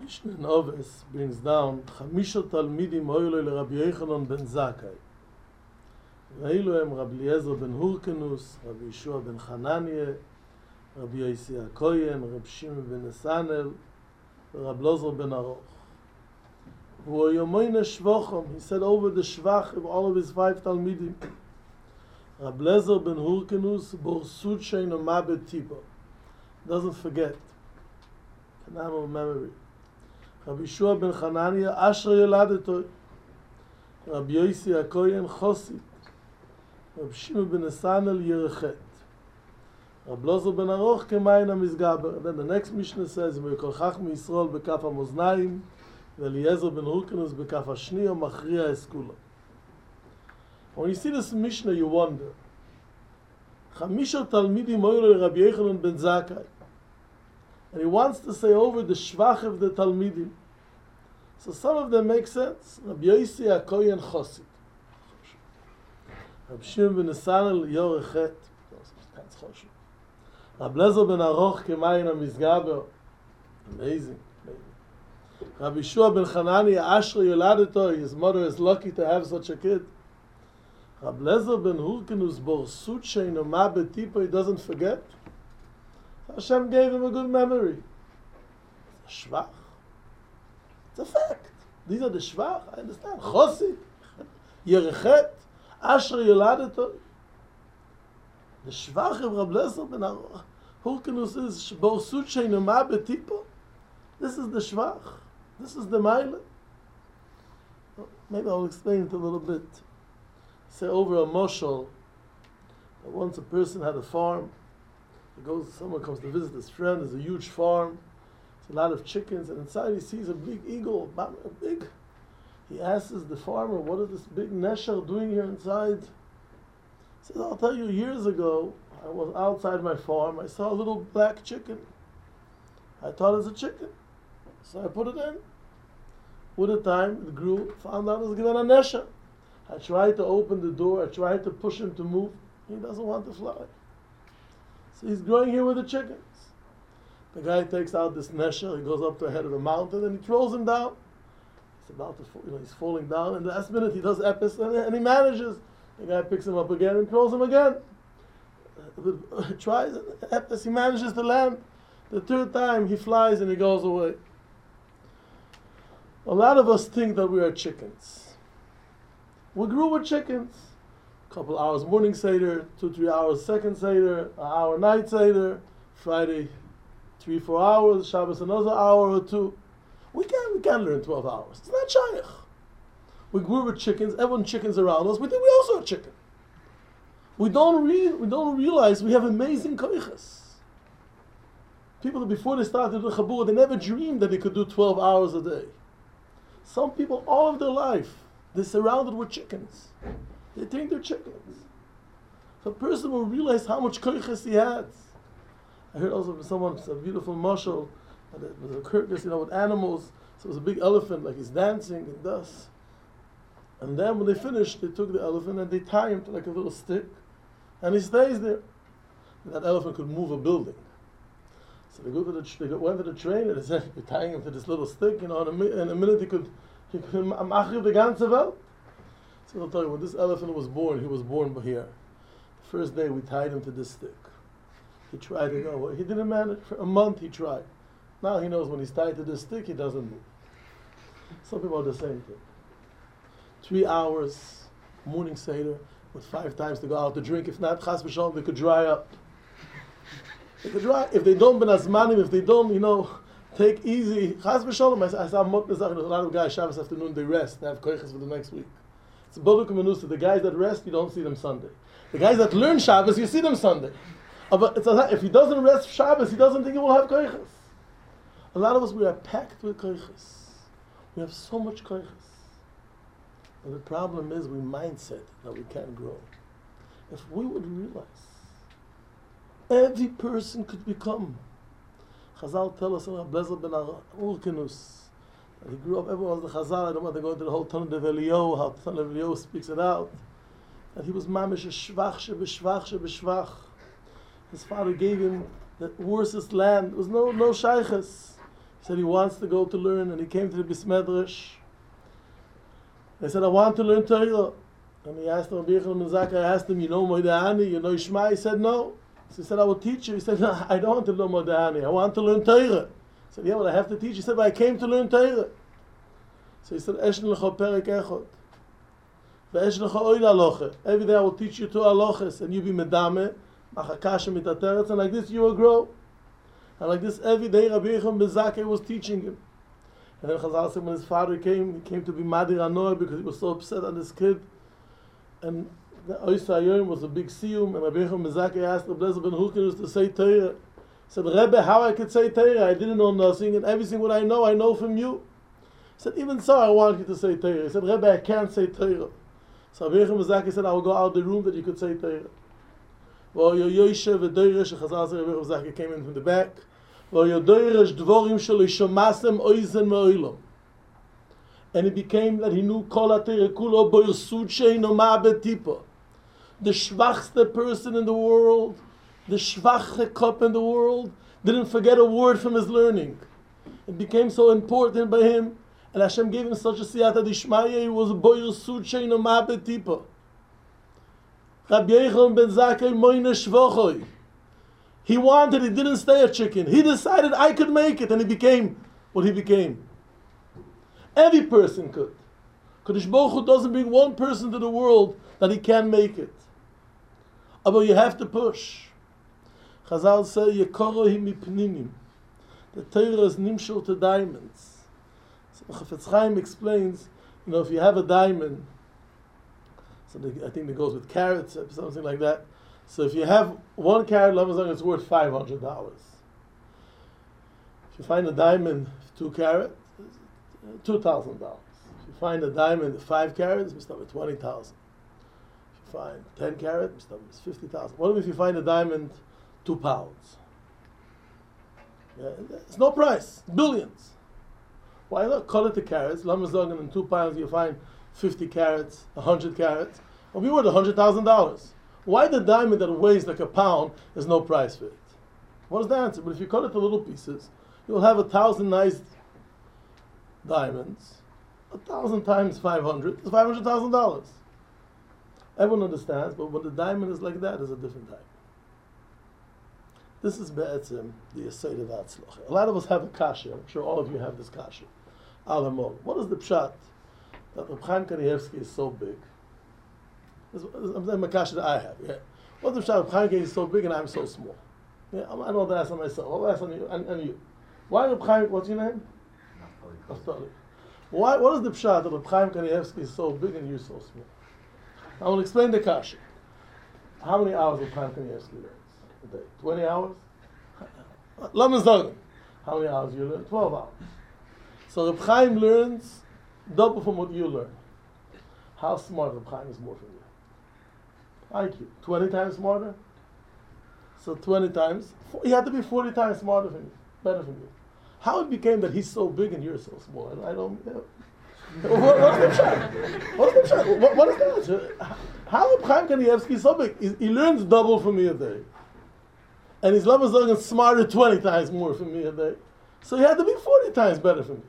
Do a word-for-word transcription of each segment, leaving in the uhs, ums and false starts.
Mishnah Noves brings down Chamisha Talmidim Oiloi LeRabbi Yochanan ben Zakkai. ואילו הם רבי אליעזר בן הורקנוס, רבי ישוע בן חנניה, רבי יוסי הכהן, רבי שמעון בן נסנאל, ורבי אלעזר ben Aruch. Who Yomoina Shvochem, he said over the Shvach of all of his five Talmidim. Rabbi Eliezer ben Hurkenus, Borsut Sheino Mabed Tibo. Doesn't forget. Phenomenal memory. Rabbi Yeshua ben Hanania, Asher Yeladeto. Rabbi Yossi HaKoyen, Chosid. Rabbi Shimon ben Nesanel, Yerechet. Rabbi Elazar ben Aruch, Kemayin HaMizgaber. Then the next Mishnah says, V'yekol Chachmi Yisrael Bekaf HaMoznaim, V'Eliezer ben Hurkenus Bekaf HaShniya, Machriya Eskula. When you see this Mishnah, you wonder. Chamisha Talmidim Oiloi Rabbi Yochanan ben Zakkai. And he wants to say over the Shvach of the Talmidim. So some of them make sense. Rabbi Yossi HaKoyen Chosid. Rabbi Shimon ben Nesanel Yerechet. Rabbi Elazar ben Aruch Kemayin HaMizgaber. Amazing. Rabbi Yeshua ben Hanania, Asher Yeladeto. His mother is lucky to have such a kid. Rabbi Eliezer ben Hurkenus Borsut Sheino Mabed Tibo, he doesn't forget. Hashem gave him a good memory. It's a shvach. It's a fact. These are the shvach, I understand. Chosid, Yerechet, Asher Yeladeto. The shvach of Rabbi Eliezer ben Hurkenus is Borsut Sheino Mabed Tibo. This is the shvach. This is the mile. Maybe I'll explain it a little bit. Say over a moshel that once a person had a farm. He goes, someone comes to visit his friend. There's a huge farm. There's a lot of chickens, and inside he sees a big eagle, a big. He asks the farmer, "What is this big nesher doing here inside?" He says, "I'll tell you. Years ago, I was outside my farm. I saw a little black chicken. I thought it was a chicken, so I put it in. With the time, it grew. Found out it was given a nesher. I tried to open the door. I tried to push him to move. He doesn't want to fly. So he's growing here with the chickens. The guy takes out this nesher. He goes up to the head of the mountain and he throws him down. He's about to, fall, you know, he's falling down. And the last minute he does epis and, and he manages. The guy picks him up again and throws him again. Uh, tries epis. He manages to land. The third time he flies and he goes away. A lot of us think that we are chickens. We grew with chickens. A couple hours morning Seder, two, three hours second Seder, an hour night Seder, Friday, three, four hours, Shabbos another hour or two. We can't, we can't learn twelve hours. It's not shaykh. We grew with chickens, everyone chickens around us, we think we also are chicken. We don't, re- we don't realize we have amazing koiches. People that before they started the Chabur, they never dreamed that they could do twelve hours a day. Some people all of their life, they're surrounded with chickens. They think they're chickens. So a person will realize how much koiches he has. I heard also from someone, it's a beautiful mashal, that it was a kirkus, you know, with animals. So it was a big elephant, like he's dancing and does. And then when they finished, they took the elephant and they tie him to like a little stick, and he stays there. And that elephant could move a building. So they go to the, they went to the train and they said, "You're tying him to this little stick, you know, in a, mi- in a minute he could, he could machir the ganze Welt." So I'll tell you, when this elephant was born, he was born here. The first day we tied him to this stick. He tried to go away. He didn't manage. For a month he tried. Now he knows when he's tied to this stick, he doesn't move. Some people are the same thing. Three hours, morning Seder, with five times to go out to drink. If not, chas v'shalom, they could dry up. They could dry. If they don't ben azmanim, if they don't, you know, take easy, chas v'shalom. I, I saw Mot Nezach, a lot of guys, Shabbos afternoon, they rest. They have koiches for the next week. It's Boduk Menusa. The guys that rest, you don't see them Sunday. The guys that learn Shabbos, you see them Sunday. Uh, but it's a, if he doesn't rest Shabbos, he doesn't think he will have koiches. A lot of us, we are packed with koiches. We have so much koiches. But the problem is we mindset that we can't grow. If we would realize every person could become. Chazal tell us about Eliezer ben Hurkenus. He grew up, everyone was the Chazal, I don't want to go into the whole Tanakh of Eliyahu, how the Tanakh of Eliyahu speaks it out. That he was mamish a shvach shebeshvach shebeshvach. His father gave him the worstest land. There was no no shaykhs. He said he wants to go to learn, and he came to the Beis Medrash. He said, I want to learn Torah. And he asked him, Rabbi Yochanan ben Zakkai, I asked him, you know Modeh, you know Shema? He said, no. So he said, I will teach you. He said, no, I don't want to learn Modeh, I want to learn Torah. He said, yeah, well, I have to teach. He said, but I came to learn Torah. So he said, Eshn lecha perek echad. Ve'eshn lecha oid halacha. Every day I will teach you two halachas, and you be medame, machakasha mitateretz, and like this you will grow. And like this every day Rabbi Yochanan ben Zakkai was teaching him. And then Chazal said when his father came, he came to be Madir Anoah because he was so upset on this kid. And the Oysa Yom was a big siyum, and Rabbi Yochanan ben Zakkai asked Rabbi Eliezer ben Hurkinus to say Torah. He said, Rebbe, how I could say Torah? I didn't know nothing, and everything what I know, I know from you. He said, even so, I want you to say Torah. He said, Rebbe, I can't say Torah. So Rabbi Yochanan ben Zakkai said, I will go out of the room that you could say Torah. Well, Yoyeshe v'doyresh, Chazal said, Rabbi Yochanan ben Zakkai came in from the back. And it became that he knew Kol HaTorah Kulo Boyrsud Sheino Ma'abed Tipa. The schwachste person in the world, the schwache kop in the world, didn't forget a word from his learning. It became so important by him, and Hashem gave him such a siyata d'ishmaya, he was Boyrsud Sheino Ma'abed Tipa. Rabbi Yochanan ben Zakkai Moine Shvochoi. He wanted, he didn't stay a chicken. He decided I could make it, and he became what he became. Every person could. Kadosh Baruch Hu doesn't bring one person to the world that he can make it. But you have to push. Chazal say, Yekorohi mipninim. The Torah is nimshul to diamonds. So Chafetz Chaim explains, you know, if you have a diamond, something I think that goes with carrots, something like that. So if you have one carat, it's worth five hundred dollars. If you find a diamond, two carat, two thousand dollars. If you find a diamond, five carats, it's with twenty thousand. If you find ten carat, it's fifty thousand. What if you find a diamond, two pounds? Yeah, it's no price, billions. Why not cut it to carats? Lamazog, in two pounds you find fifty carats, a hundred carats. It'll be worth a hundred thousand dollars. Why the diamond that weighs like a pound is no price for it? What is the answer? But if you cut it to little pieces, you will have a thousand nice diamonds. A thousand times five hundred is five hundred thousand dollars. Everyone understands, but when the diamond is like that, it's a different diamond. This is be'etzim, the Yesod of Atzloch. A lot of us have a kasha. I'm sure all of you have this kasha. Alamol. What is the pshat that Reb Chaim Kanievsky is so big? I'm saying Makasha that I have. Yeah. What's the pshat? Chaim is so big and I'm so small. Yeah, I don't want to ask on myself. I'll ask on you and, and you. Why Reb Chaim? What's your name? Naftali. Why? What is the pshat that Reb Chaim Kanievsky is so big and you're so small? I will explain the kasha. How many hours Reb Chaim Kanievsky learns a day? Twenty hours. Lamazog. How many hours you learn? Twelve hours. So Reb Chaim learns double from what you learn. How smart Reb Chaim is more from you? I Q. twenty times smarter? So twenty times. He had to be forty times smarter than you. Better than you. How it became that he's so big and you're so small? I don't... You know. what, what's the chat? What's the chat? What, what is that? How Reb Chaim Kanievsky is so big? He, he learns double from me a day. And his Lamazog is smarter twenty times more from me a day. So he had to be forty times better from me.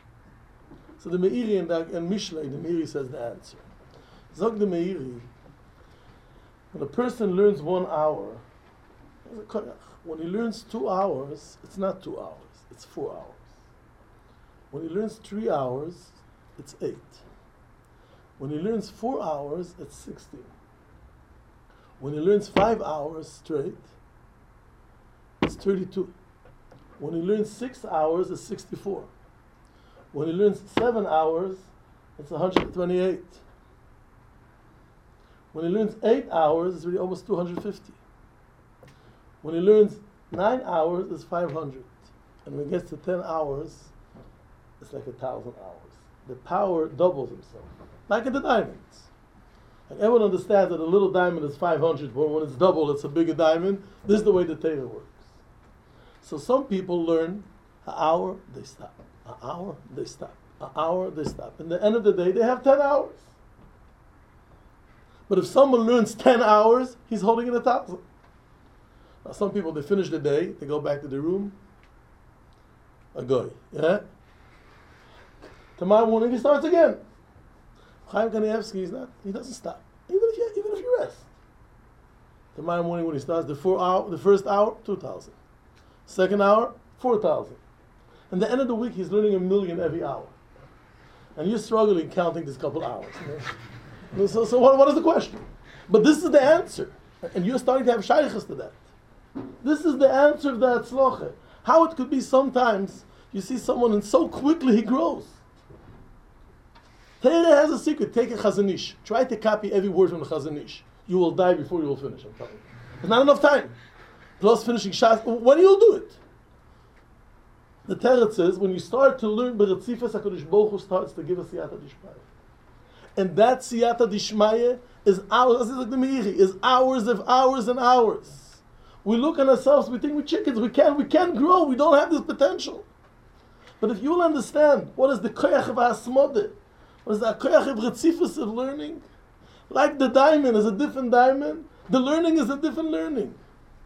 So the Meiri and, and Mishlei, the Meiri says the answer. Zog the Meiri, when a person learns one hour, when he learns two hours, it's not two hours, it's four hours. When he learns three hours, it's eight. When he learns four hours, it's sixteen. When he learns five hours straight, it's thirty-two. When he learns six hours, it's sixty-four. When he learns seven hours, it's one hundred twenty-eight. When he learns eight hours, it's really almost two hundred fifty. When he learns nine hours, it's five hundred. And when he gets to ten hours, it's like a thousand hours. The power doubles himself. Like in the diamonds. Like everyone understands that a little diamond is five hundred, but when it's double, it's a bigger diamond. This is the way the Torah works. So some people learn an hour, they stop. An hour, they stop. An hour, they stop. And at the end of the day, they have ten hours. But if someone learns ten hours, he's holding in a thousand. Now some people, they finish the day, they go back to the room, a guy. Yeah? Tomorrow morning he starts again. Chaim Kanievsky is not, he doesn't stop. Even if you, even if you rest. Tomorrow morning when he starts, the four hour, the first hour, two thousand. Second hour, four thousand. And the end of the week, he's learning a million every hour. And you're struggling counting this couple hours. You know? So, so what, what is the question? But this is the answer. And you're starting to have shaykhs to that. This is the answer of the Hatzlocha. How it could be sometimes you see someone and so quickly he grows. Torah has a secret. Take a Chazon Ish. Try to copy every word from the Chazon Ish. You will die before you will finish. I'm telling you. There's not enough time. Plus finishing Shas. When you'll do it? The Teretz says when you start to learn B'Retzifas, HaKadosh Baruch Hu starts to give us Siyata Dishmaya. And that Siyata Dishmaya is hours, like the Meiri, is hours of hours and hours. We look at ourselves, we think we're chickens, we can't, we can't grow, we don't have this potential. But if you'll understand what is the Koyach of Hasmodeh, what is the Koyach of Retzifas of learning, like the diamond is a different diamond, the learning is a different learning.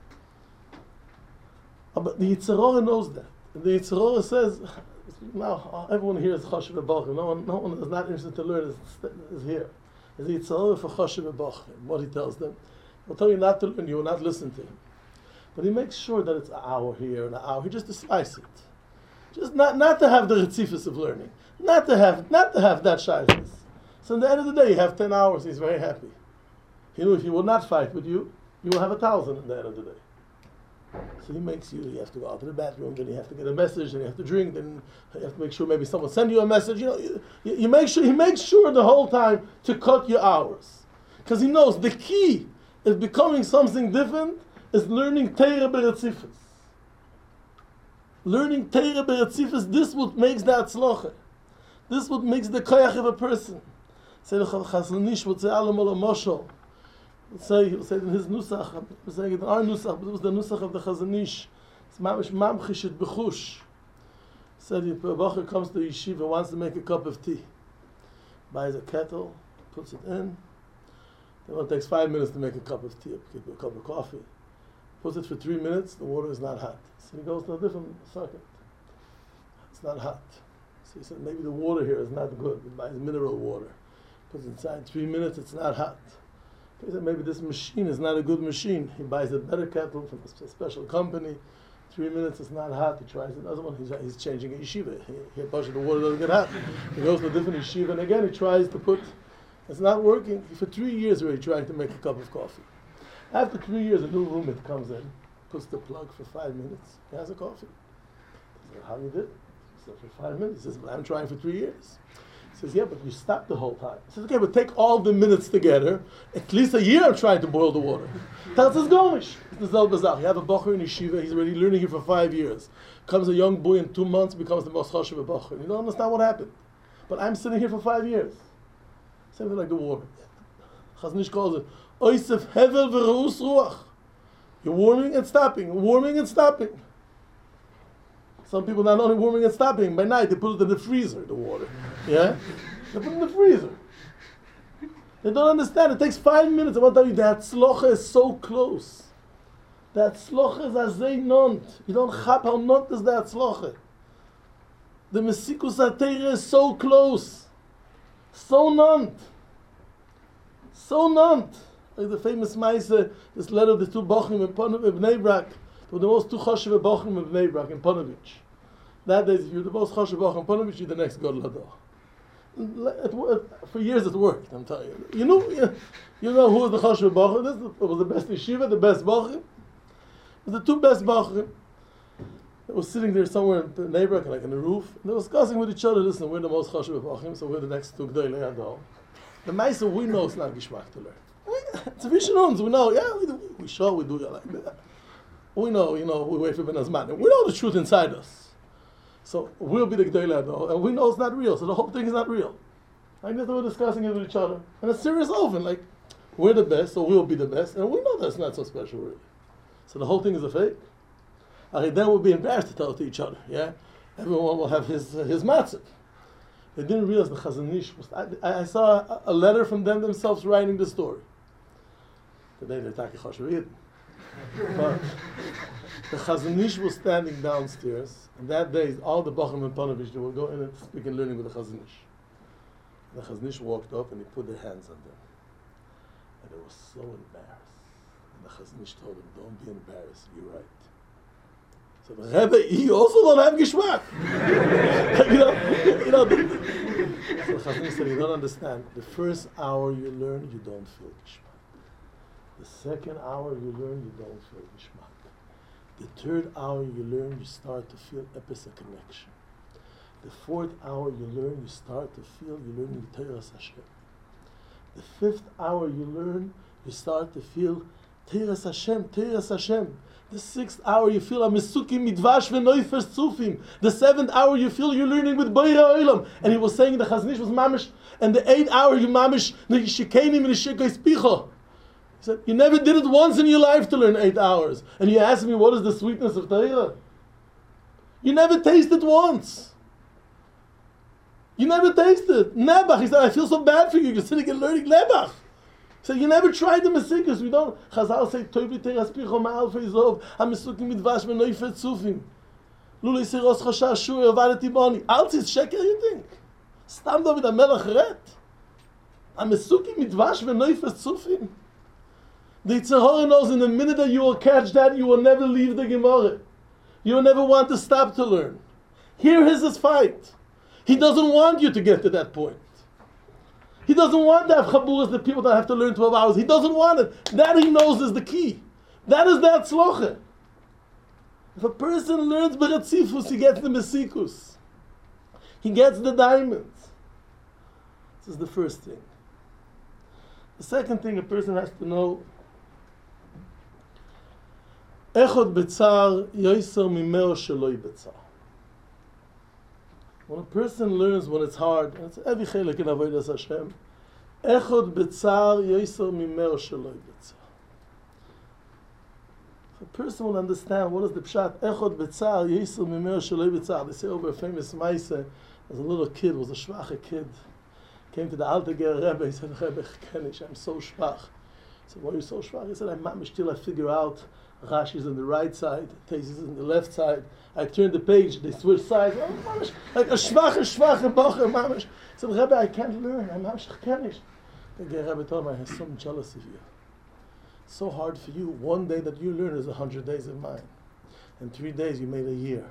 But the Yetzer Hara knows that. And the Yetzer Hara says, now everyone here is Choshev B'Bachim. No one, no one is not interested to learn is, is here. Is the Yetzer Hara for Choshev B'Bachim. What he tells them, he'll tell you not to learn, you will not listen to him. But he makes sure that it's an hour here and an hour. He just to slice it. Just not, not to have the Retzifus of learning. Not to have not to have that shyness. So at the end of the day, you have ten hours, he's very happy. He knew if he will not fight with you, you will have a thousand at the end of the day. So he makes you, you have to go out to the bathroom, then you have to get a message, then you have to drink, then you have to make sure maybe someone send you a message. You know, you, you make sure, he makes sure the whole time to cut your hours. Because he knows the key is becoming something different is learning Torah B'Retzifus. Learning Torah B'Retzifus, this what makes the Hatzlocha. This what makes the koyach of a person. Say the Chazon Ish would say Alam Olam Moshel. Would say, he would say in his nusach, he would say in our nusach, but it was the nusach of the Chazon Ish. It's mamish mamchish et bechush. Said if a bacher comes to yeshiva, wants to make a cup of tea, buys a kettle, puts it in. Then it takes five minutes to make a cup of tea, a cup of coffee. Puts it for three minutes, the water is not hot. So he goes to a different circuit. It's not hot. So he said maybe the water here is not good. He buys mineral water. Puts it inside three minutes, it's not hot. He said maybe this machine is not a good machine. He buys a better kettle from a special company. Three minutes, it's not hot. He tries another one. He's, he's changing a yeshiva. He, he pushes the water doesn't get hot. He goes to a different yeshiva, and again he tries to put. It's not working. For three years already trying to make a cup of coffee. After three years, a new roommate comes in, puts the plug for five minutes. He has a coffee. He said, how you did? He said, for five minutes. He says, but I'm trying for three years. He says, yeah, but you stopped the whole time. He says, okay, but take all the minutes together. At least a year I'm trying to boil the water. Tells us gomish. It's the Zel Bazar. You have a bacher in yeshiva. He's already learning here for five years. Comes a young boy in two months, becomes the most chashuv bacher. You don't understand what happened. But I'm sitting here for five years. Same thing like the water. Chazon Ish calls it, Oisef hevel v'reus ruach. You're warming and stopping, warming and stopping. Some people not only warming and stopping, by night they put it in the freezer, the water. Yeah? They put it in the freezer. They don't understand. It takes five minutes. I want to tell you, the Hatzlocha is so close. The Hatzlocha is azay nont. You don't chap how nont is the Hatzlocha. The Mesikus HaTorah is so close. So nont. So nont. Like the famous Maisa, this letter of the two Bochim in Bnei Brak. They were the most two Choshev Bochim in Bnei Brak, in Ponovich. Nowadays, if you're the most Choshev Bochim in Ponovich, you're the next Gadol Hador. For years it worked, I'm telling you. You know, you, you know who was the Choshev Bochim? This was the best yeshiva, the best Bochim. It was the two best Bochim. They were sitting there somewhere in Bnei Brak, like on the roof, and they were discussing with each other, listen, we're the most Choshev Bochim, so we're the next two Gadol Hador. The Maisa, we know it's not Gishmak to learn. It's a vision on, we know, yeah, we do, we show, we do it like that. We know, you know, we wait for Ben Azman. We know the truth inside us. So we'll be the G'day Lado, and we know it's not real, so the whole thing is not real. Like this, we're discussing it with each other. And it's serious open, like, we're the best, so we'll be the best, and we know that's not so special, really. So the whole thing is a fake. Okay, then we'll be embarrassed to tell it to each other, yeah? Everyone will have his uh, his matzah. They didn't realize the Chazon Ish was, I, I saw a, a letter from them themselves writing the story. Today they're talking Choshev Yidden. But The Chazon Ish was standing downstairs, and that day, all the Bachim and Panovich, they will go in and speak and learning with the Chazon Ish. The Chazon Ish walked up and he put their hands on them. And they were so embarrassed. And the Chazon Ish told them, don't be embarrassed, you're right. So the Rebbe, he also don't have Geschmack. you know, you know. The, so the Chazon Ish said, you don't understand. The first hour you learn, you don't feel Geschmack. The second hour you learn, you don't feel Geschmack. The third hour you learn, you start to feel epis connection. The fourth hour you learn, you start to feel, you learn Teiras Hashem. The fifth hour you learn, you start to feel Teiras Hashem, Teiras Hashem. The sixth hour you feel Amissukim Midvash V'Noifers Tzufim. The seventh hour you feel you're learning with Boira Olam. And he was saying the Chazon Ish was mamish. And the eighth hour you mamish Nishikenim Nishikos Picho. He said, you never did it once in your life to learn eight hours. And you ask me, what is the sweetness of Torah? You never tasted once. You never tasted. Nebuch. He said, I feel so bad for you. You're sitting and learning Nebuch. He said, you never tried the Mesikus. We don't. Chazal say, Toivi teras picho ma'al feizov, ha-mesukim midvash v'noifet tzufim. Lulei siros chosha shur yavadeti boni. Altis sheker, you think? Stam David HaMelech ret. Ha-mesukim midvash v'noifet tzufim. The Yetzer Hara knows in the minute that you will catch that, you will never leave the Gemara. You will never want to stop to learn. Here is his fight. He doesn't want you to get to that point. He doesn't want to have chaburas, the people that have to learn twelve hours. He doesn't want it. That he knows is the key. That is that tzloche. If a person learns beratzifus, he gets the mesikus. He gets the diamonds. This is the first thing. The second thing a person has to know, Echod betzar yoiser mimeo sheloi betzar. When a person learns when it's hard, and it's every chelik in avodas Hashem, Echod betzar yoiser mimeo sheloi betzar. If a person will understand what is the pshat, Echod betzar yoiser mimeo sheloi betzar. They say over a famous maise, as a little kid, was a shvache kid, came to the Alter Ger Rebbe. He said, Rebbe, I'm so schwach. He said, why are you so schwach? He said, I'm mamish till I figure out Rashi's on the right side, Taisis is on the left side. I turn the page, they switch sides. Oh, mamish, like a schwache, schwache bocher, mamish. He said, Rebbe, I can't learn. I'm mamish chkenish. The Ger Rebbe told him, I have so jealous of you. It's so hard for you. One day that you learn is a hundred days of mine. In three days, you made a year.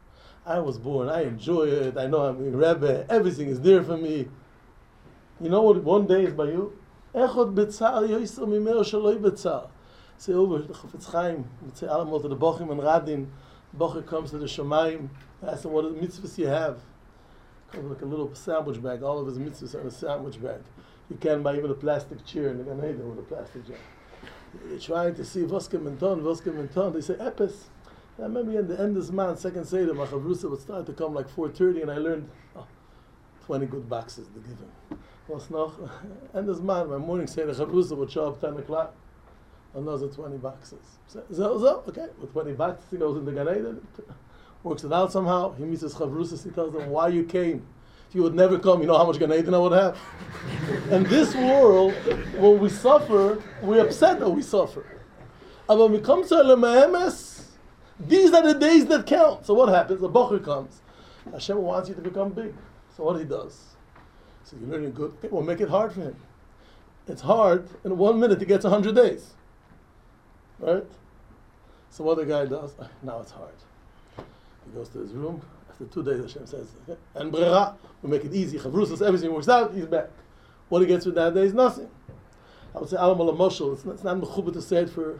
I was born. I enjoy it. I know I'm a Rebbe. Everything is there for me. You know what one day is by you? Echod betzar yoiser mimeo sheloi betzar. Say over the Chafetz Chaim, say Alamot to the Bochim and Radin. Bocher comes to the Shamayim, asks him what mitzvahs you have. Comes like a little sandwich bag. All of his mitzvahs are in a sandwich bag. You can't buy even a plastic chair in the Gan Eden with a plastic chair. You're trying to see Voske Menton, Voske Menton. They say Epes. I remember in the end of this month, second Seder, my Chavrusa would start to come like four thirty, and I learned oh, twenty good boxes to give him. Was noch, end of this month, my morning Seder Chavrusa would show up ten o'clock. Another twenty boxes. So, so, so, okay, with twenty boxes, he goes in the Gan Eden, works it out somehow. He meets his Chavrusas, he tells them why you came. If you would never come, you know how much Gan Eden I would have? In this world, when we suffer, we're upset that we suffer. And when we come to Elam Ha'emes, these are the days that count. So what happens? The Bocher comes. Hashem wants you to become big. So what he does? So you're learning good. Okay, we'll make it hard for him. It's hard. In one minute, he gets one hundred days. Right? So what the guy does, now it's hard. He goes to his room. After two days, Hashem says, okay, and brera, we make it easy. Chavrusas, everything works out, he's back. What he gets with that day is nothing. I would say, Alam ala Moshel, it's not, it's not mechuba to say it for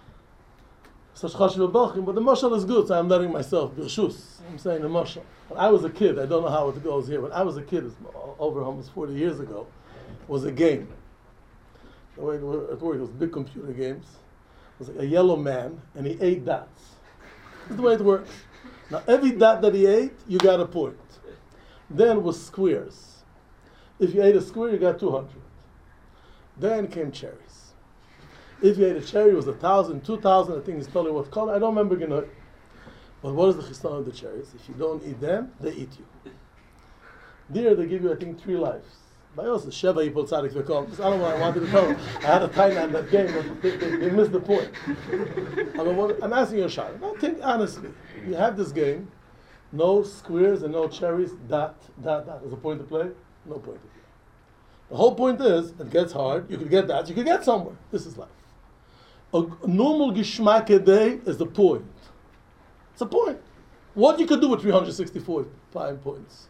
such chashiv bachim, but the Moshel is good, so I'm letting myself, birshus. I'm saying the Moshel. When I was a kid, I don't know how it goes here, when I was a kid, it's over almost forty years ago, it was a game. The way it worked, it was big computer games. It was like a yellow man, and he ate dots. That's the way it works. Now, every dot that he ate, you got a point. Then was squares. If you ate a square, you got two hundred. Then came cherries. If you ate a cherry, it was a thousand, two thousand. I think he's telling you what color. I don't remember. You know. But what is the chiston of the cherries? If you don't eat them, they eat you. There, they give you, I think, three lives. By us, the Sheva Yipol Tzadik V'Kol. I don't know what I wanted to tell them. I had a time on that game, but they, they, they missed the point. I mean, what, I'm asking you a shot. Now think honestly. You have this game, no squares and no cherries, dot, dot, dot. There's a point to play? No point to play. The whole point is, it gets hard, you could get that, you could get somewhere. This is life. A, a normal Gishmak a day is the point. It's a point. What you could do with three hundred sixty-four fine points.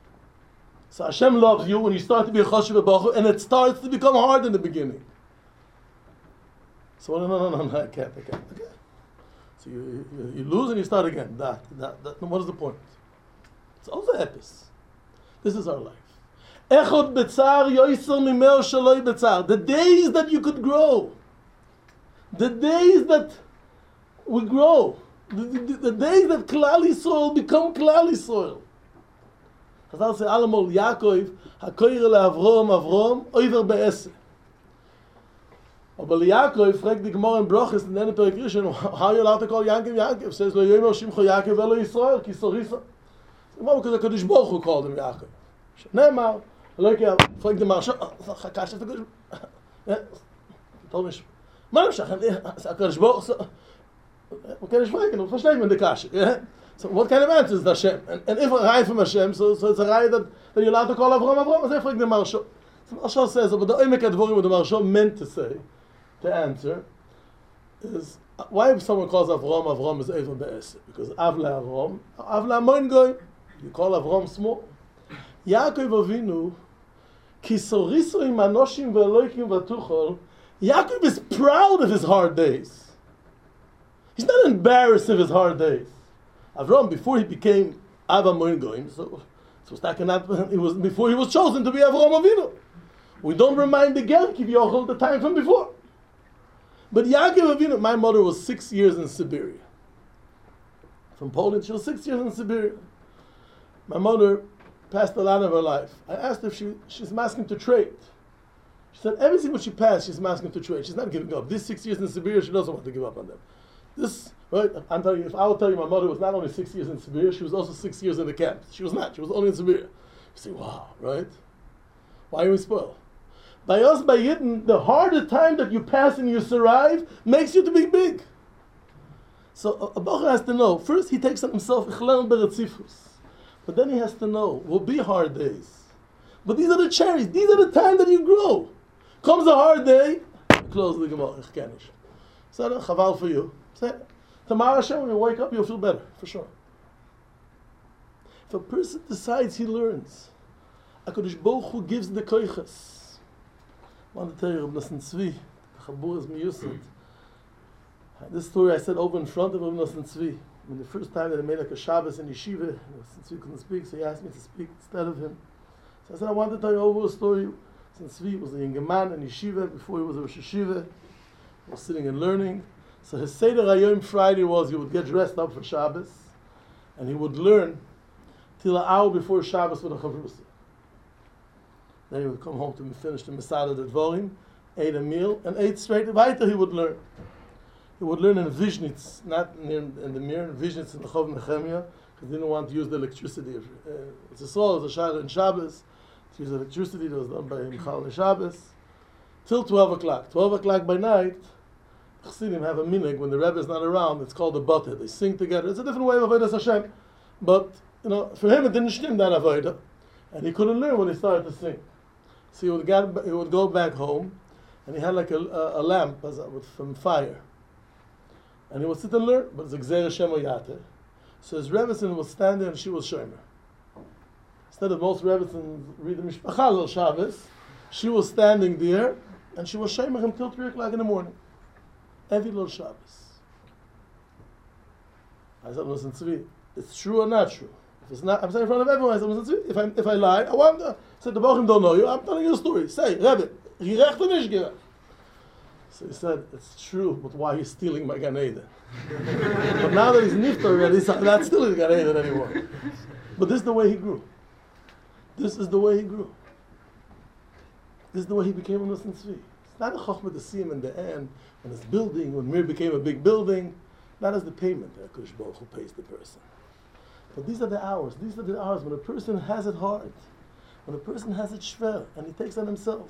So Hashem loves you when you start to be a chashuv v'baruch, and it starts to become hard in the beginning. So no, no, no, no, no I can't, I can't. Okay. So you, you, you lose and you start again. That, that, that. What is the point? It's also epis. This is our life. Echod betzar yoiser mimeo shaloi betzar. The days that you could grow, the days that we grow, the, the, the days that Klal Yisrael become Klal Yisrael. Chazal say, Alamol Yaakov, hakoyre le'Avrom, Avrom, oiver be'eseh. Aber Yaakov, fragt die Gemara in Brochus, in the Perek Rishon, how are you allowed to call Yaakov Yaakov? Says, lo yomer shimcho Yaakov velo Yisrael, ki sorisa. Well, because the Kodesh Baruch Hu called him Yaakov. Ne'emar, look here, fragt die Marsha, chakash, the Kodesh, yeah, told me, man, Kodesh Baruch Hu, what can I say? No, versteht man the Kasha, yeah? So what kind of answer is Hashem? And, and if a rai from Hashem, so, so it's a rai that, that you're allowed to call Avram Avram, as I fragt the Marsha. So Marsha says, but the Oimek Advorim what the Marsha meant to say, to answer, is why if someone calls Avram Avram is Eiver Be'eseh? Because Avla Avram, Avla Moin Goy, you call Avram small. Yaakov Avinu, ki soriso im anoshim ve'eloikim v'tuchol, Yaakov is proud of his hard days. He's not embarrassed of his hard days. Avram, before he became Ava Moin Goyim, so so it was before he was chosen to be Avram Avinu. We don't remind the Ger Kivyochel the time from before. But Yaakov Avinu, my mother was six years in Siberia. From Poland, she was six years in Siberia. My mother passed a lot of her life. I asked her if she, she's asking to trade. She said everything what she passed, she's asking to trade. She's not giving up. This six years in Siberia, she doesn't want to give up on them. This, right, I'm telling you, if I will tell you my mother was not only six years in Siberia, she was also six years in the camp. She was not, she was only in Siberia. You say, wow, right? Why are we spoiled? By us, by Yidden, the harder time that you pass and you survive makes you to be big. So a, a Bacher has to know, first he takes on himself, but then he has to know, will be hard days. But these are the cherries, these are the time that you grow. Comes a hard day, close the Gemara, so chaval for you. Tomorrow Hashem, when you wake up, you'll feel better, for sure. If a person decides he learns, HaKadosh Baruch Hu gives the koiches. I want to tell you, Reb Nosson Tzvi, the Chabur is miyusad. This story I said over in front of Reb Nosson Tzvi. When the first time that I made like a Shabbos in Yeshiva, since Tzvi couldn't speak, so he asked me to speak instead of him. So I said, I want to tell you over a story. Since Tzvi was a young man in Yeshiva, before he was a Rosh Yeshiva, he was sitting and learning. So his Seder Hayom Friday was he would get dressed up for Shabbos, and he would learn till an hour before Shabbos with a Chavrusa. Then he would come home to finish the Masada the Dvorim, ate a meal, and ate straight weiter he would learn. He would learn in Vishnitz, not near in the Mir, in Vishnitz in the Chov Nechemia, because he didn't want to use the electricity. Uh, it's a soul, it's a Shayla in Shabbos, to use electricity that was done by Michal in Shabbos, till twelve o'clock. twelve o'clock by night, Chassidim have a minhag, when the Rebbe is not around, it's called a bata. They sing together. It's a different way of Avodas Hashem. But, you know, for him it didn't stem that Avodah. And he couldn't learn when he started to sing. So he would, get, he would go back home, and he had like a, a, a lamp as a, with, from fire. And he would sit and learn, but it's Gzeir Hashem Oyate. So his Rebbetzin was standing and she was Shomer. Instead of most Rebbetzin reading Mishpachah Shabbos, she was standing there, and she was Shomer until three o'clock in the morning. Every little Shabbos. I said, listen, Tzvi, it's true or not true? If it's not, I'm saying in front of everyone, I said, listen, Tzvi, if I, if I lie, I want to. I said, the Bochum don't know you, I'm telling you a story. Say, Rebbe, gerecht or nicht gerecht? So he said, it's true, but why are you stealing my Gan Eden? But now that he's nifta already, he's not stealing Gan Eden anymore. But this is the way he grew. This is the way he grew. This is the way he became a Nosson Tzvi. It's not a chokhmah to see him in the end, when it's building, when Mir became a big building. Not as the payment that HaKadosh Baruch Hu pays the person. But these are the hours. These are the hours when a person has it hard. When a person has it shver, and he takes on himself.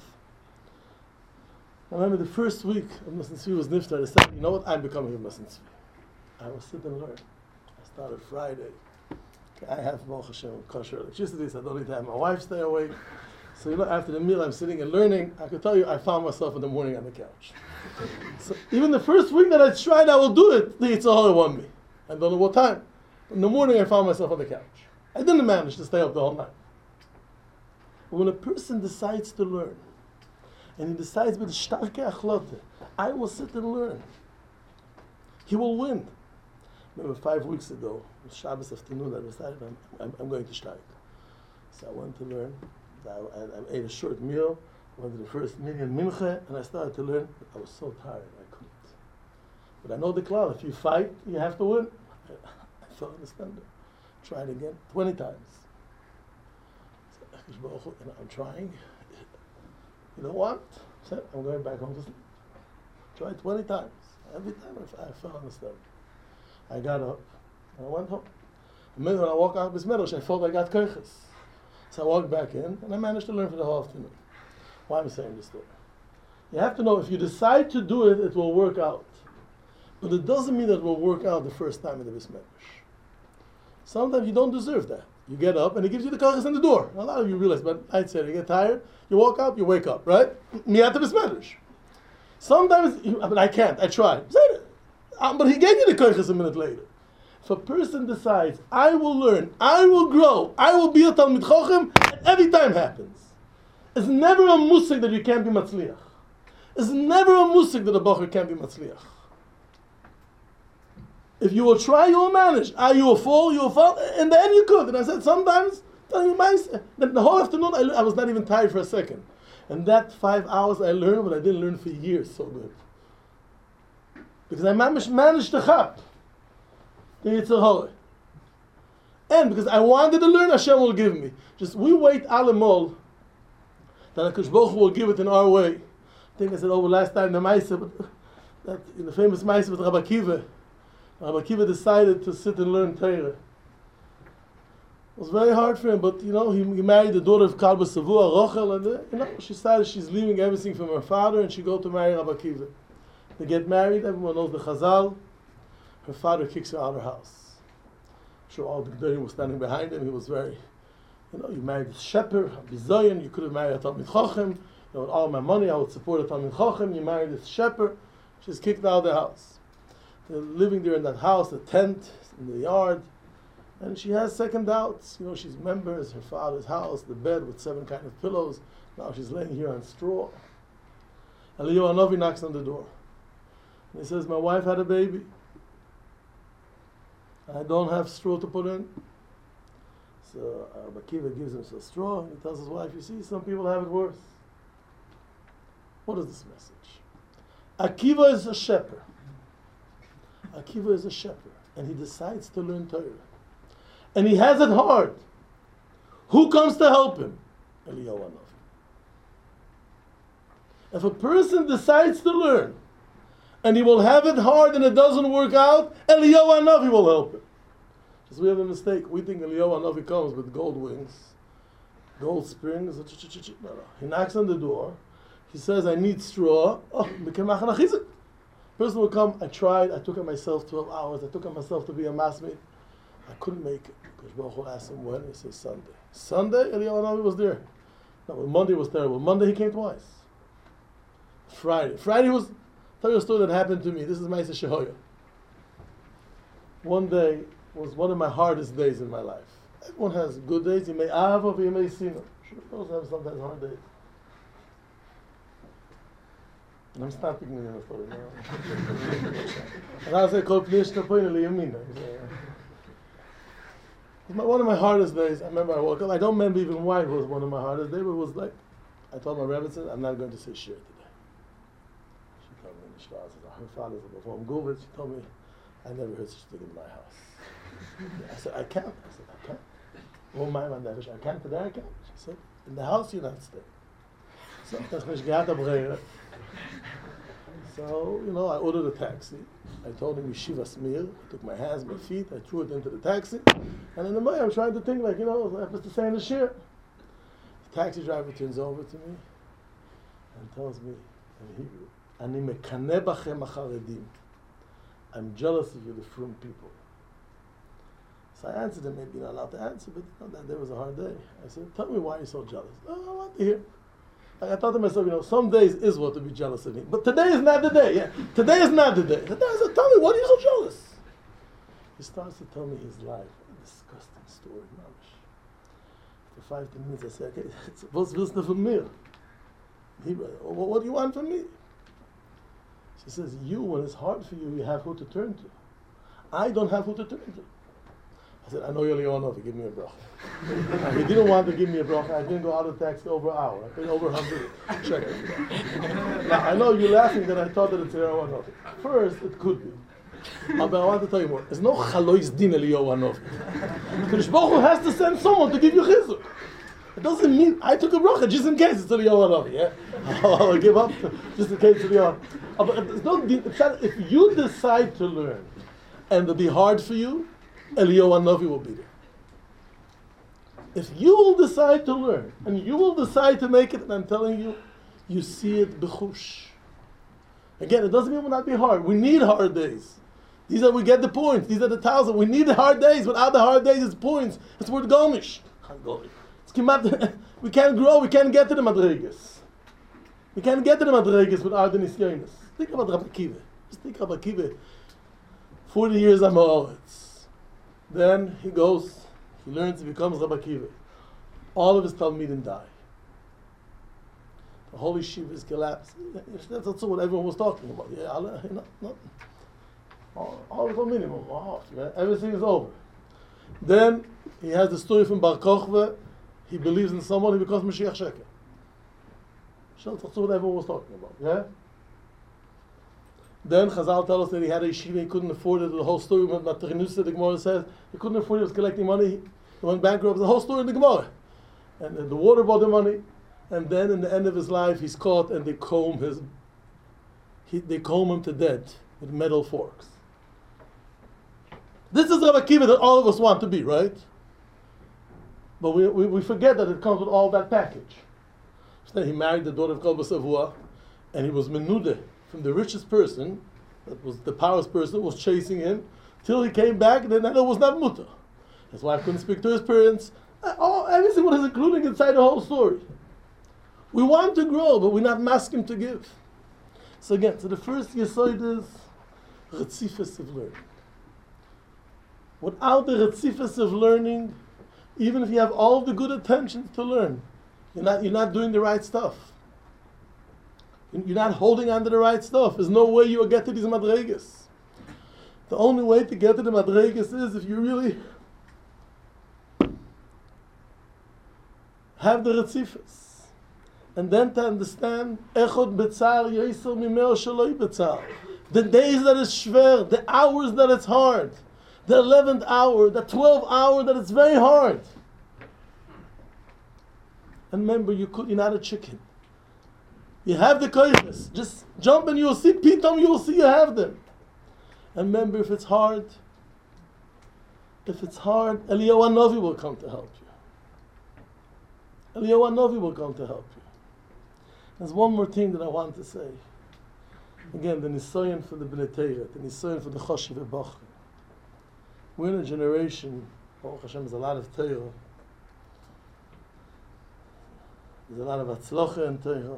I remember the first week of Moshe Tzvi was niftar, I said, you know what, I'm becoming a Moshe Tzvi. I will sit and learn. I started Friday. Okay, I have Baruch Hashem kosher electricity, so I don't need to have my wife stay awake. So you know, after the meal I'm sitting and learning, I can tell you I found myself in the morning on the couch. So even the first week that I tried I will do it, the Yitzhahara won me. I don't know what time. In the morning I found myself on the couch. I didn't manage to stay up the whole night. But when a person decides to learn, and he decides with starke achlote, I will sit and learn, he will win. Remember five weeks ago, Shabbos afternoon, I decided I'm, I'm, I'm going to strike. So I went to learn. I, I, I ate a short meal, went to the first minyan mincha, and I started to learn. But I was so tired, I couldn't. But I know the cloud. If you fight, you have to win. I, I fell in the thunder. Tried again, twenty times. So, you know, I'm trying. You know what? I said, I'm going back home to sleep. Tried twenty times. Every time I, I fell in the thunder. I got up, and I went home. The minute when I walked out of this meadow, I felt I got koiches. So I walked back in, and I managed to learn for the whole afternoon. Why am I saying this story? You have to know, if you decide to do it, it will work out. But it doesn't mean that it will work out the first time in the Bismedrash. Sometimes you don't deserve that. You get up, and it gives you the koiches in the door. A lot of you realize, but I'd say you get tired, you walk out, you wake up, right? Miyat Bismedrash. Sometimes, you, I mean, I can't, I tried. Um, but he gave you the koiches a minute later. If a person decides, I will learn, I will grow, I will be a Talmid Chochem, and every time happens. It's never a musik that you can't be matzliach. It's never a musik that a bacher can't be matzliach. If you will try, you will manage. Ah, you will fall, you will fall. In the end, you could. And I said, sometimes, tell you my, the whole afternoon, I, I was not even tired for a second. And that five hours I learned, but I didn't learn for years so good. Because I managed, managed to chap the Yitzhahara. And because I wanted to learn, Hashem will give me. Just we wait alemol that HaKadosh Baruch Hu will give it in our way. I think I said over last time the Maisa, but that in the famous Maisa with Rabbi Akiva, Rabbi Akiva decided to sit and learn Torah. It was very hard for him, but you know, he, he married the daughter of Kalba Savua, Rochel, and uh, you know, she decided she's leaving everything from her father and she go to marry Rabbi Akiva. They get married, everyone knows the Chazal. Her father kicks her out of her house. I'm sure all the G'darim were standing behind him. He was very, you know, you married a shepherd, a bizayon, you could have married a Talmid Chochem. You know, with all my money, I would support a Talmid Chochem. You married this shepherd. She's kicked out of the house. They're living there in that house, a tent in the yard. And she has second doubts. You know, she's members, her father's house, the bed with seven kind of pillows. Now she's laying here on straw. Eliyahu Hanavi knocks on the door. And he says, my wife had a baby. I don't have straw to put in. So uh, Akiva gives him some straw, and he tells his wife, you see, some people have it worse. What is this message? Akiva is a shepherd. Akiva is a shepherd, and he decides to learn Torah. And he has it hard. Who comes to help him? Eliyahu Hanavi. If a person decides to learn, and he will have it hard and it doesn't work out, Eliyahu Hanavi will help him. Because we have a mistake. We think Eliyahu Hanavi comes with gold wings, gold springs. No, no. He knocks on the door. He says, I need straw. Oh, person will come, I tried, I took it myself twelve hours, I took it myself to be a masmid. I couldn't make it. Because Baruch Hu asked him when, he says Sunday. Sunday, Eliyahu Hanavi was there. No, Monday was terrible. Monday he came twice. Friday. Friday was, I'll tell you a story that happened to me. This is Ma'aseh Shehoya. One day was one of my hardest days in my life. Everyone has good days. You may ahava, but you may sino. Sure, those have sometimes hard days. And I'm stopping in the story now. And I say, "Kol pnei shtapon liyamina." It was one of my hardest days. I remember I woke up. I don't remember even why it was one of my hardest days, but it was like, I told my Rebbe, I'm not going to say shir today. She told me in the Shvaz, her father's a Reform Govit. She told me, I never heard such a thing in my house. I said, I can't. I said, I can't. Oh my man, I can't today, I can't. She said, in the house you're not staying. So, that's nicht gehabt am So, you know, I ordered a taxi. I told him Yeshiva Smir. I took my hands, my feet, I threw it into the taxi. And in the way, I'm trying to think, like, you know, I was to say in the shir. Taxi driver turns over to me and tells me in Hebrew, "Ani mekane bachem hacharedim." I'm jealous of you, the frum people. So I answered him, maybe you're not allowed to answer, but you know, that day was a hard day. I said, tell me why you're so jealous. Oh, I want to hear. Like I thought to myself, you know, some days is what to be jealous of me, but today is not the day. Yeah, today is not the day. Today I said, tell me, why are you so jealous? He starts to tell me his life. A disgusting story, mamish. After five, ten minutes, I say, okay, what's this from me? He, well, what do you want from me? She says, you, when it's hard for you, you have who to turn to. I don't have who to turn to. I said, I know you're Leonov, give me a bracha. He didn't want to give me a bracha. I didn't go out of taxi over an hour. I paid over a hundred shekels. Now, I know you're laughing that I thought that it's Leonov. First, it could be. But I want to tell you more. There's no chalois din Leonov. Kodesh Baruch Hu has to send someone to give you chizuk. It doesn't mean I took a bracha just in case it's Leonov. Yeah, I'll give up just in case it's Leonov. But it's not, if you decide to learn and it'll be hard for you, Eliyahu Hanavi will be there. If you will decide to learn and you will decide to make it, and I'm telling you, you see it b'chush. Again, it doesn't mean it will not be hard. We need hard days. These are, we get the points. These are the thousand. We need the hard days. Without the hard days, it's points. It's word gomish. It's kimat. We can't grow. We can't get to the madrigas. We can't get to the madrigas without the nisyonis. Think about Rabbi Akiva. Just think about Rabbi Akiva. Forty years on Ma'aretz. Then he goes, he learns, he becomes Rabbi Akiva. All of his Talmidim die. The whole yeshiva is collapsed. That's also what everyone was talking about. Yeah, you know, not, all, all of the minimum, all, everything is over. Then he has the story from Bar Kochva. He believes in someone, he becomes Mashiach Sheker. That's also what everyone was talking about. Yeah. Then Chazal tell us that he had a yeshiva, he couldn't afford it. The whole story with Matarinusa, the Gemara says, he couldn't afford it, he was collecting money, he went bankrupt. The whole story in the Gemara. And uh, the water bought the money, and then in the end of his life, he's caught and they comb his, he, they comb him to death with metal forks. This is Rabbi Akiva that all of us want to be, right? But we, we, we forget that it comes with all that package. So then he married the daughter of Kol Basavua, and he was menudeh from the richest person, that was the powerless person, was chasing him, till he came back, and then it was not mutter. His wife couldn't speak to his parents. All, everything was including inside the whole story. We want to grow, but we're not masking to give. So again, so the first yesod is retzifus of learning. Without the retzifus of learning, even if you have all the good intentions to learn, you're not, you're not doing the right stuff. You're not holding on to the right stuff. There's no way you will get to these madregas. The only way to get to the madregas is if you really have the retzifus. And then to understand, echod betzar yisel mimeo shaloi betzar. The days that it's shver, the hours that it's hard, the eleventh hour, the twelfth hour that it's very hard. And remember, you could, you're not a chicken. You have the koiches. Just jump and you'll see, pitom, you'll see you have them. And remember, if it's hard, if it's hard, Eliyahu Hanavi will come to help you. Eliyahu Hanavi will come to help you. There's one more thing that I want to say. Again, the nisayon for the Bnei Torah, the nisayon for the Choshev Bachar. We're in a generation, Baruch Hashem, there's a lot of Torah. There's a lot of Atzlocha in Torah.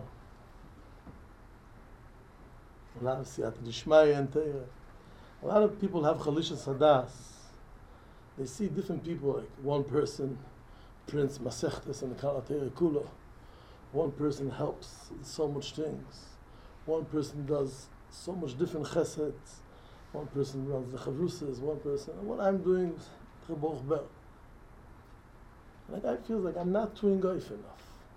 A lot of Siyata Dishmaya in Torah. A lot of people have Chalishas Hadas. They see different people, like one person prints Masechtas and the Kala Torah Kula. One person helps in so much things. One person does so much different cheseds. One person runs the chavrusas. One person. And what I'm doing is Chaboch Bel. Like I feel like I'm not doing goif enough.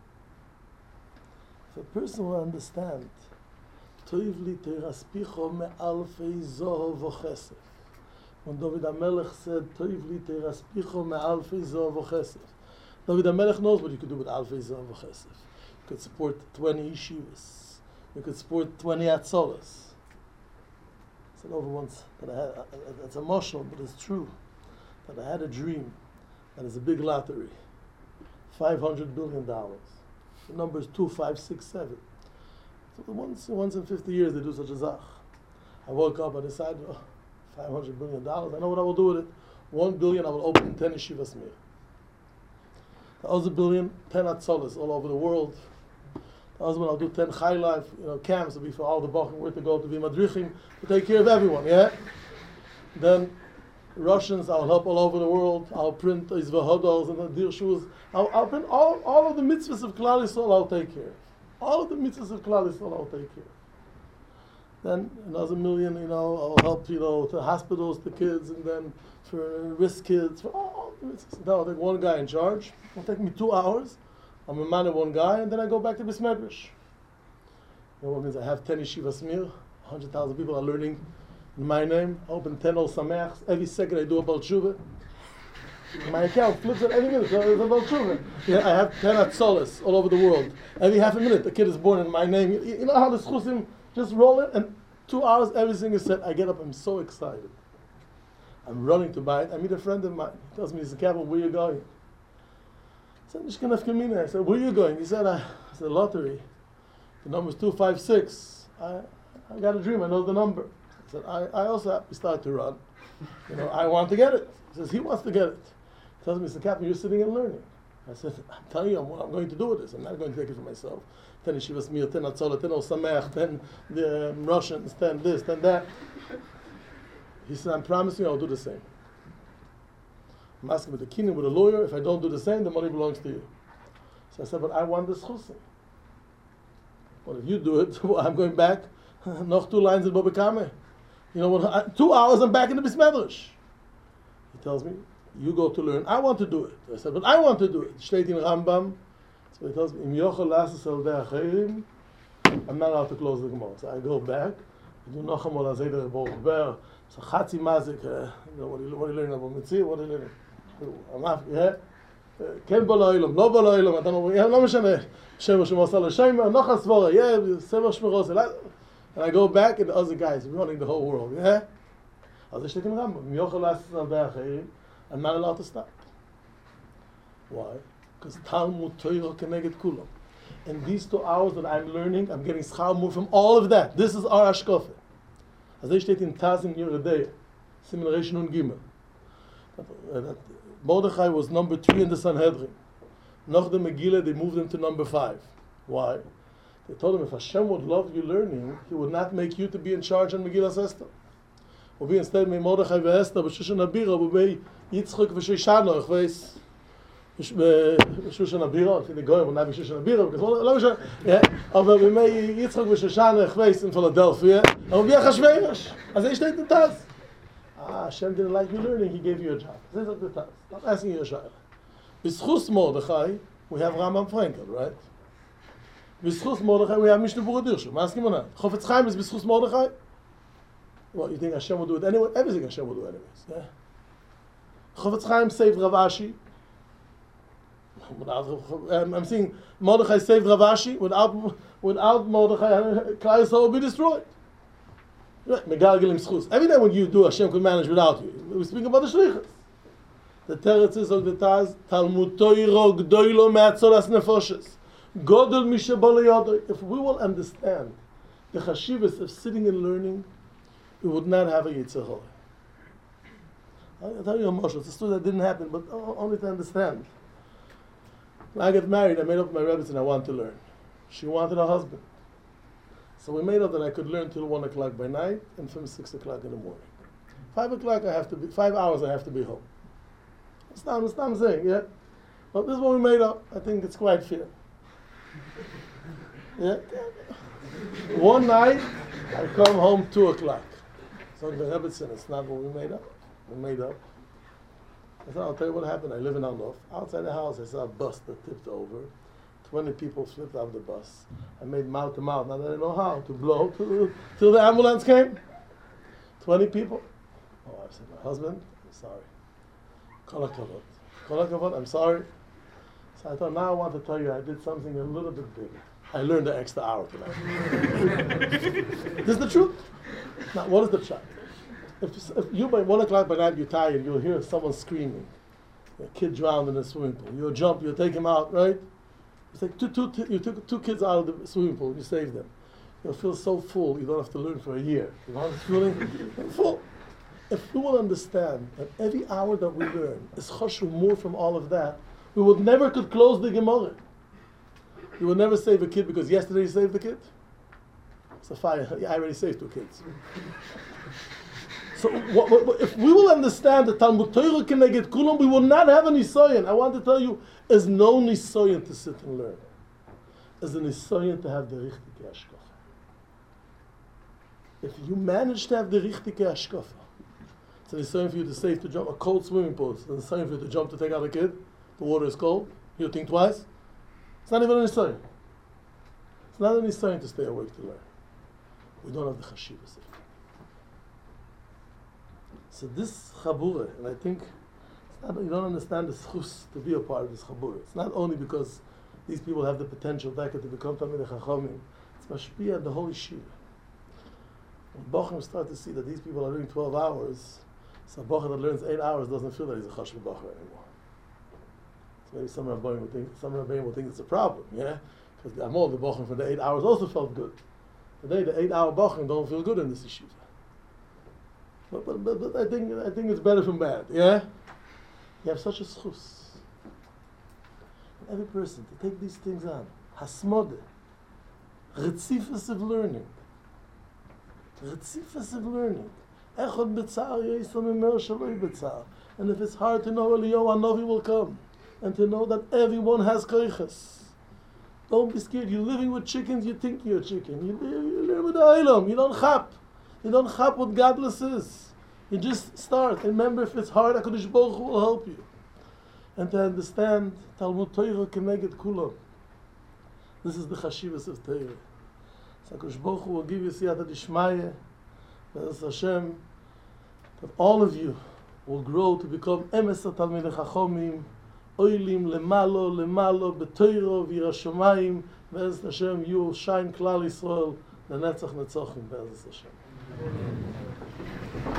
If a person will understand, Toiv li teraspicho me'alfei zohov v'chesef. When David HaMelech said, Toiv li teraspicho me'alfei zohov v'chesef. David HaMelech knows what you could do with alfei zohov v'chesef. You could support twenty yeshivas. You could support twenty atzolas. I said over once that I had, it's emotional, but it's true, that I had a dream that is a big lottery. five hundred billion dollars. The number is two, five, six, seven. So once, once in fifty years they do such a zach. I woke up and decided, oh, five hundred billion dollars. I know what I will do with it. One billion, I will open ten yeshivas mir. The other billion, ten atzolas all over the world. The other one, I'll do ten chai life, you know, camps. It'll be for all the bachim where to go to be madrichim, to take care of everyone, yeah? Then Russians, I'll help all over the world. I'll print izvahodos and the dir shoes. I'll, I'll print all, all of the mitzvahs of Klal Yisrael, I'll take care of. All of the mitzvahs of Klal Yisrael, I'll take care of. Then another million, you know, I'll help, you know, to hospitals, the kids, and then for risk kids, for all the mitzvahs. Then I'll take one guy in charge. It'll take me two hours. I'm a man of one guy, and then I go back to Bismedrash. You know what means? I have ten yeshivas mir, one hundred thousand people are learning in my name. I open ten Ol Sameachs. Every second I do a Baal Tshuva. My account flips it every minute. So it's a Baal Tshuva. Yeah, I have ten Atzolas all over the world. Every half a minute, a kid is born in my name. You, you know how the Schusim just roll it? And two hours, everything is said. I get up, I'm so excited. I'm running to buy it. I meet a friend of mine. He tells me, he said, Kevin, where are you going? I said, Mishkan I said, where are you going? He said, I, I said, lottery. The number is two five six. I, I got a dream, I know the number. I said, I, I also have to start to run. You know, I want to get it. He says, he wants to get it. He tells me, he said, Captain, you're sitting and learning. I said, I'm telling you what I'm going to do with this. I'm not going to take it for myself. Ten yeshivas mir, ten atzola, ten osameach, ten the um, Russians, ten this, ten that. He said, I'm promising you I'll do the same. I'm asking with the kingdom, with a lawyer, if I don't do the same, the money belongs to you. So I said, but I want this chusim. Well, if you do it, well, I'm going back, noch two lines in Bobekame. You know what, I, two hours I'm back in the Bismedrash. He tells me, you go to learn, I want to do it. I said, but I want to do it. Steht in Rambam. So he tells me, Im yochel lasses al de'acherim, I'm not allowed to close the Gemara. So I go back, I do noch einmal a Zeder Baruch Ber, so Chatzi Mazik, you know, what are you learning about Mitzvah? What are you learning? I'm not, yeah? Ken bo lo'ilom, no bo lo'ilom, I don't know, yeah, no משנה. Shemer Shemosal Hashemer, noch asvora, yeah, Sever Shmeros, and I go back and the other guys running the whole world, yeah? Also steht in Rambam, Im yochel lasses al de'acherim, I'm not allowed to stop. Why? Because Talmud Torah keneged kulam. In these two hours that I'm learning, I'm getting schar more from all of that. This is our ashkofe. As they state in Taz in Yeridei, similar Reish Nun Gimel. That Mordechai was number three in the Sanhedrin. Nach the Megillah, they moved him to number five. Why? They told him if Hashem would love you learning, He would not make you to be in charge on Megillah Esther. Would be instead me Mordechai ve'Esther, b'Shushan Abira, would be Yitzchak v'Shoshana, ich weiß. Shushan Abira, I think the Goyim will not be Shushan Abira, because לא משנה, אבל בימי יצחק ושושנה, ich weiß, in Philadelphia, אבל בלי אחשוורוש, אז זה steht in Taz. Ah, Hashem didn't like you learning, He gave you a job. This is the Taz. Not asking you a shayla. B'schus Mordechai, we have Rambam Frankel, right? B'schus Mordechai, we have Mishnah Berurah Dirshu. Masking or not? Chofetz Chaim is b'schus Mordechai? Well, you think Hashem will do it anyway? Everything Hashem will do anyways. Yeah. Chofetz Chaim saved Rav Ashi. I'm saying Mordechai saved Rav Ashi. Without, without Mordechai, Klal Yisrael will be destroyed. Right. Megalgelim schus. Every time when you do, Hashem could manage without you. We speak about the shlichus. The teretz of the Taz, Talmud Torah gdoilo me'atzolas nefoshes. Godel mishabala yodoi. If we will understand the chashivas of sitting and learning, we would not have a Yetzer Hara. I'll tell you a mashal. It's a story that didn't happen, but only to understand. When I got married, I made up with my Rebbe and I wanted to learn. She wanted a husband. So we made up that I could learn till one o'clock by night and from six o'clock in the morning. Five o'clock I have to be, five hours I have to be home. That's not, that's not I'm saying, yeah? But this is what we made up. I think it's quite fair. Yeah? One night, I come home two o'clock. So the Rebbe said, it's not what we made up. We made up. I said, I'll tell you what happened. I live in Arnof. Outside the house, I saw a bus that tipped over. Twenty people flipped off the bus. I made mouth to mouth. Now I didn't know how to blow till, till the ambulance came. Twenty people. My wife said, my husband, I'm sorry. Kol hakavod. Kol hakavod, I'm sorry. So I thought, now I want to tell you I did something a little bit bigger. I learned the extra hour tonight. This is the truth. Now, what is the shot? If, if you by one o'clock by night you're tired, you'll hear someone screaming. A kid drowned in a swimming pool. You jump, you take him out, right? You take two, two, two, you took two kids out of the swimming pool, you save them. You'll feel so full, you don't have to learn for a year. You know this feeling? Full. If we will understand that every hour that we learn is chashuv more from all of that, we would never could close the Gemara. You would never save a kid because yesterday you saved the kid. It's a fire. I already saved two kids. So what, what, what, if we will understand the Talmud Torah Keneged Kulam, we will not have a nisayon. I want to tell you, there's no nisayon to sit and learn. There's a nisayon to have the richtige hashkafa. If you manage to have the richtige hashkafa, it's a nisayon for you to save to jump a cold swimming pool. It's a nisayon for you to jump to take out a kid. The water is cold. You think twice. It's not even a nisayon. It's not a nisayon to stay awake to learn. We don't have the chashivas of it. So this chabura, and I think it's not, you don't understand the schus to be a part of this chabura. It's not only because these people have the potential to become Talmidei Chachamim. It's mashpia the whole yeshiva. When Bochum start to see that these people are doing twelve hours, so a Bochum that learns eight hours doesn't feel that he's a chashuv Bochum anymore. So maybe some Rabbeim will think, some Rabbeim will think it's a problem, yeah? Because the Amol, the Bochum for the eight hours also felt good. Today, the eight-hour Bochum don't feel good in this yeshiva. But, but, but, but I think I think it's better from bad, yeah? You have such a schus. Every person to take these things on. Hasmode. Retzifas of learning. Retzifas of learning. Echad b'tzar yisam imer shaloi b'tzar. And if it's hard to know Eliyahu Hanavi will come. And to know that everyone has koiches. Don't be scared. You're living with chickens, you think you're a chicken. You live, you live with the Olam. You don't chap. You don't chap what godless is. You just start. And remember, if it's hard, HaKadosh Baruch Hu will help you. And to understand, Talmud Torah Keneged Kulam. This is the chashivas of Torah. So HaKadosh Baruch Hu will give you siyata d'shmaya, Be'ez Hashem, that all of you will grow to become emes Talmidei Chachamim, oilim lemalo, lemalo, b'toiro, v'yira shomayim, Be'ez Hashem, you will shine Klal Yisrael, l'netzach netzachim, Be'ez Hashem.